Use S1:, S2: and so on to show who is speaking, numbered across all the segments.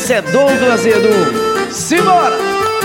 S1: Esse é Douglas Edu. Simbora!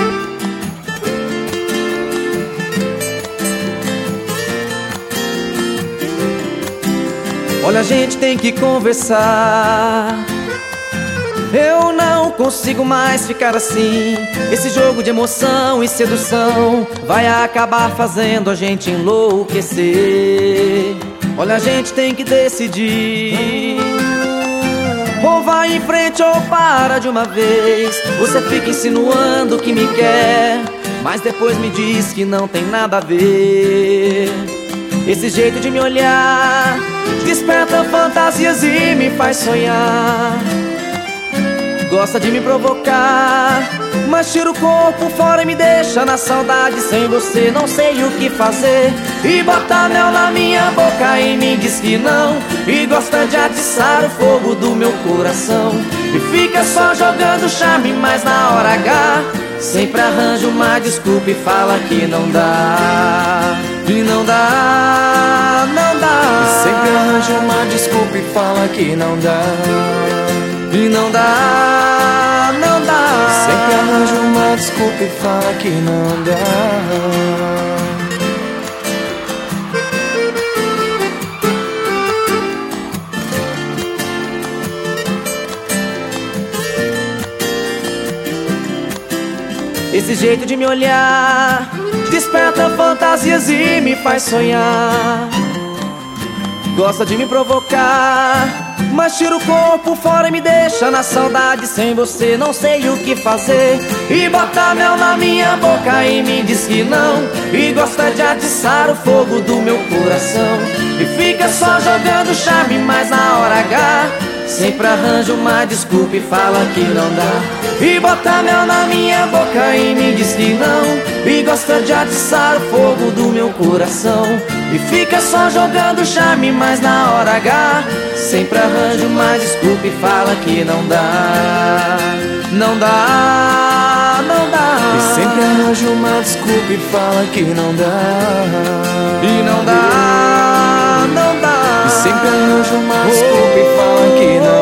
S1: Olha, a gente tem que conversar. Eu não consigo mais ficar assim. Esse jogo de emoção e sedução vai acabar fazendo a gente enlouquecer. Olha, a gente tem que decidir. Ou vai em frente ou para de uma vez. Você fica insinuando que me quer, mas depois me diz que não tem nada a ver. Esse jeito de me olhar desperta fantasias e me faz sonhar. Gosta de me provocar, mas tira o corpo fora e me deixa na saudade. Sem você não sei o que fazer. E bota mel na minha boca e me diz que não. E gosta de atiçar o fogo do meu coração. E fica só jogando charme, mas na hora H sempre arranja uma desculpa e fala que não dá. E não dá, não dá.
S2: E sempre arranja uma desculpa e fala que não dá.
S1: E não dá, não dá.
S2: Sempre arranja uma desculpa e fala que não dá.
S1: Esse jeito de me olhar desperta fantasias e me faz sonhar. Gosta de me provocar, mas tira o corpo fora e me deixa na saudade. Sem você não sei o que fazer. E bota mel na minha boca e me diz que não. E gosta de atiçar o fogo do meu coração. E fica só jogando charme, mas na hora H sempre arranja uma desculpa e fala que não dá. E bota mel na minha boca e me diz que não. E gosta de atiçar o fogo do meu coração. E fica só jogando charme, mas na hora H sempre arranja uma desculpa e fala que não dá. Não dá, não dá.
S2: E sempre arranja uma desculpa e fala que não dá.
S1: E não dá, não dá.
S2: E sempre arranja uma desculpa e fala que não dá.